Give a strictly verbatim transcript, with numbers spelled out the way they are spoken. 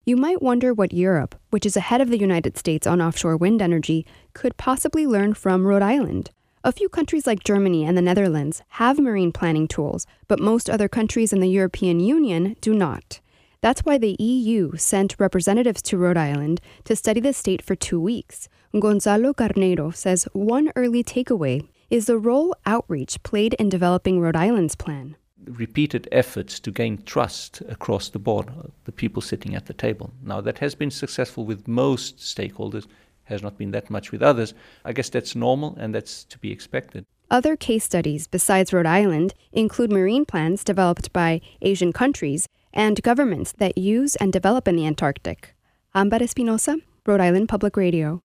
You might wonder what Europe, which is ahead of the United States on offshore wind energy, could possibly learn from Rhode Island. A few countries like Germany and the Netherlands have marine planning tools, but most other countries in the European Union do not. That's why the E U sent representatives to Rhode Island to study the state for two weeks. Gonzalo Carneiro says one early takeaway is the role outreach played in developing Rhode Island's plan. Repeated efforts to gain trust across the board, the people sitting at the table. Now, that has been successful with most stakeholders, has not been that much with others. I guess that's normal and that's to be expected. Other case studies besides Rhode Island include marine plans developed by Asian countries and governments that use and develop in the Antarctic. Amber Espinosa, Rhode Island Public Radio.